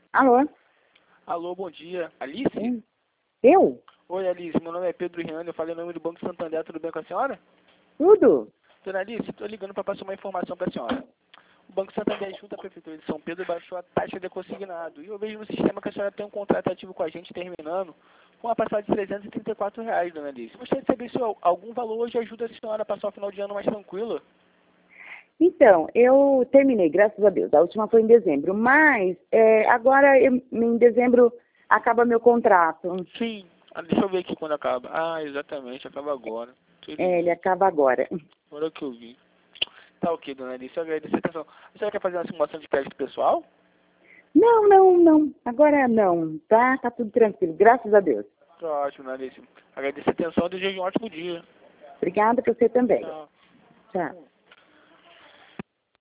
Alô? Alô, bom dia. Alice? Eu? Oi, Alice. Meu nome é Pedro Riane. Eu falei o nome do Banco Santander. Tudo bem com a senhora? Tudo? Dona Alice, estou ligando para passar uma informação para a senhora. O Banco Santander, junto à Prefeitura de São Pedro, baixou a taxa de consignado. E eu vejo no sistema que a senhora tem um contrato ativo com a gente terminando com uma parcela de R$ 334, dona Alice. Gostaria de saber se algum valor hoje ajuda a senhora a passar o final de ano mais tranquilo. Então, eu terminei, graças a Deus. A última foi em dezembro, mas agora em dezembro acaba meu contrato. Sim. Deixa eu ver aqui quando acaba. Ah, exatamente. Acaba agora. Ele acaba agora. Agora que eu vi. Tá ok, dona Alice. Eu agradeço a atenção. A senhora quer fazer uma simulação de crédito pessoal? Não. Agora não, tá? Tá tudo tranquilo, graças a Deus. Tá ótimo, dona Alice. Agradeço a atenção e desejo um ótimo dia. Obrigada por você também. Tchau. Tchau.